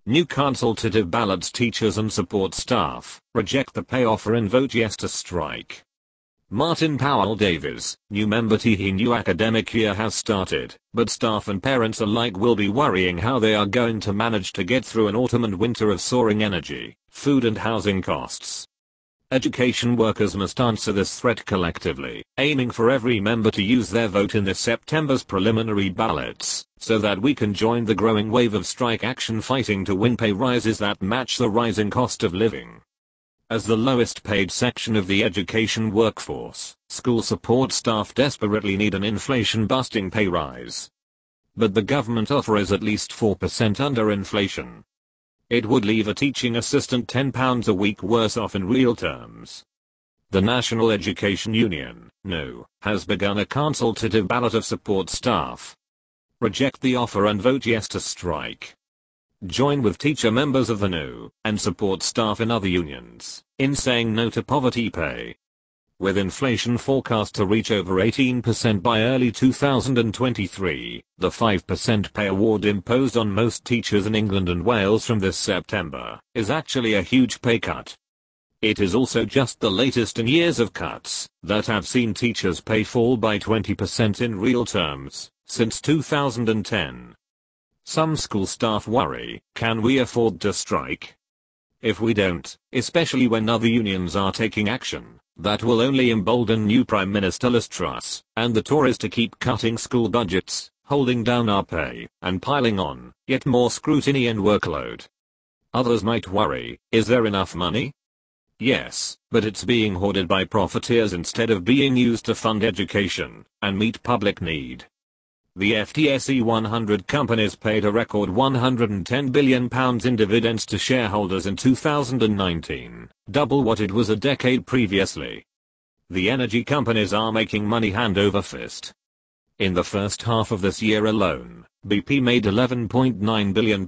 New consultative ballots. Teachers and support staff, reject the pay offer and vote yes to strike. Martin Powell Davies, new member. New academic year has started, but staff and parents alike will be worrying how they are going to manage to get through an autumn and winter of soaring energy, food and housing costs. Education workers must answer this threat collectively, aiming for every member to use their vote in this September's preliminary ballots, so that we can join the growing wave of strike action fighting to win pay rises that match the rising cost of living. As the lowest paid section of the education workforce, school support staff desperately need an inflation-busting pay rise. But the government offer is at least 4% under inflation. It would leave a teaching assistant £10 a week worse off in real terms. The National Education Union, NU, has begun a consultative ballot of support staff. Reject the offer and vote yes to strike. Join with teacher members of the NU and support staff in other unions in saying no to poverty pay. With inflation forecast to reach over 18% by early 2023, the 5% pay award imposed on most teachers in England and Wales from this September is actually a huge pay cut. It is also just the latest in years of cuts that have seen teachers' pay fall by 20% in real terms since 2010. Some school staff worry, can we afford to strike? If we don't, especially when other unions are taking action, that will only embolden new Prime Minister Liz Truss and the Tories to keep cutting school budgets, holding down our pay, and piling on yet more scrutiny and workload. Others might worry, is there enough money? Yes, but it's being hoarded by profiteers instead of being used to fund education and meet public need. The FTSE 100 companies paid a record £110 billion in dividends to shareholders in 2019, double what it was a decade previously. The energy companies are making money hand over fist. In the first half of this year alone, BP made £11.9 billion,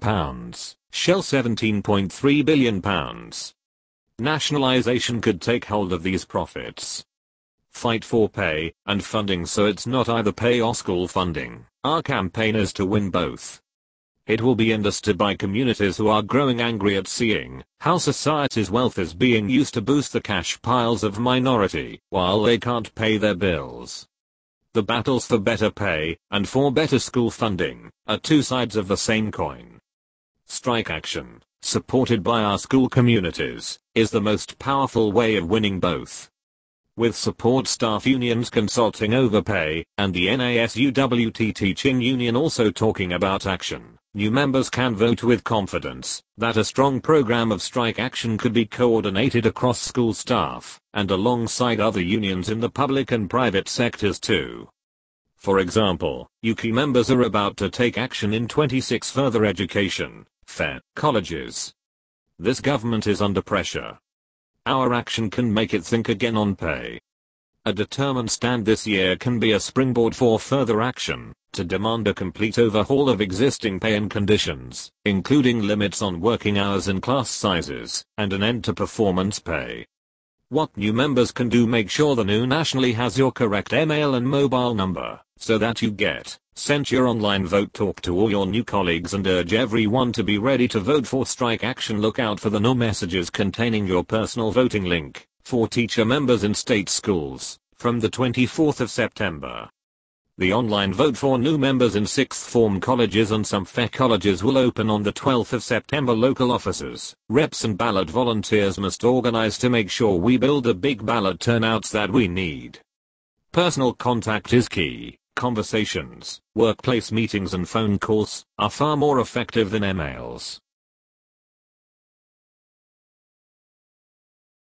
Shell £17.3 billion. Nationalisation could take hold of these profits. Fight for pay and funding so it's not either pay or school funding. Our campaign is to win both. It will be understood by communities who are growing angry at seeing how society's wealth is being used to boost the cash piles of minority while they can't pay their bills. The battles for better pay and for better school funding are two sides of the same coin. Strike action, supported by our school communities, is the most powerful way of winning both. With support staff unions consulting over pay, and the NASUWT teaching union also talking about action, new members can vote with confidence that a strong program of strike action could be coordinated across school staff, and alongside other unions in the public and private sectors too. For example, UKI members are about to take action in 26 further education, fair, colleges. This government is under pressure. Our action can make it think again on pay. A determined stand this year can be a springboard for further action, to demand a complete overhaul of existing pay and conditions, including limits on working hours and class sizes, and an end to performance pay. What new members can do: make sure the NU nationally has your correct email and mobile number, so that you get sent your online vote. Talk to all your new colleagues and urge everyone to be ready to vote for strike action. Look out for the NU messages containing your personal voting link for teacher members in state schools from the 24th of September. The online vote for new members in sixth form colleges and some fair colleges will open on the 12th of September. Local officers, reps and ballot volunteers must organize to make sure we build the big ballot turnouts that we need. Personal contact is key. Conversations, workplace meetings and phone calls are far more effective than emails.